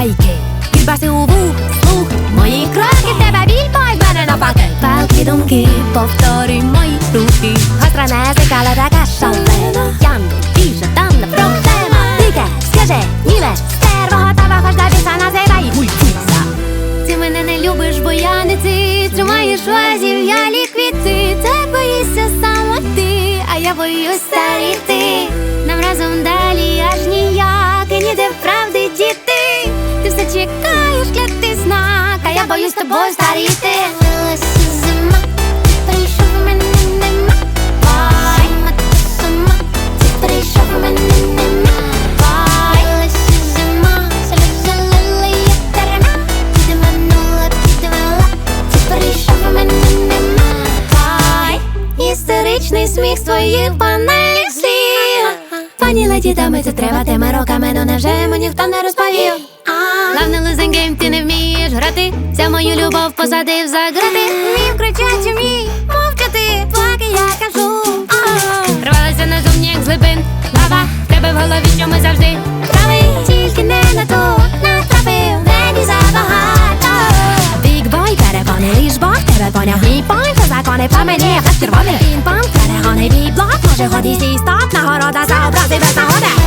байки. Підбаси у вух, слух, мої кроки, в тебе біль, бой, в мене навпаки. Палки думки, повторюй мої рухи. Гостра не зикала, така шалена. Янки, більше там не проблема. Дике, скажи, німе, стерво, готова, хоч до біса, називай мультіса. Ти мене не любиш, бо я не ти. Тримаєш вазів, я ліквіти. Ти боїшся саме ти, а я боюсь старіти. Нам разом далі аж ніяк, і ніде правди діти. Ти все чекаєш, клятий знак, а я боюсь тобою старіти. Вилася зима, прийшов, мене нема. Сама ти сама, ти прийшов, мене нема. Вилася зима, сльози лили, як терена. Підманула, підвела, ти прийшов, мене нема. Істеричний сміх з твоїх банальних слів. Пані леді, дами, це треба тими роками, но невже йому ніхто не розповів? Главне losing game, ти не вмієш грати. Ця мою любов посадив за грати. Вмів кричати, вмій мовчати, поки я кажу. Рвалася назовні, як з глибин лава. В тебе в голові, що ми завжди прави. Тільки не на то натрапив, мені забагато. Big boy, перепони, лиш Бог тебе поняв. Мій пойнт, це закони по мені, як червоний пінг-понг. Перегони, бій-блок, може ході сій стоп. Нагорода за образи без нагоди.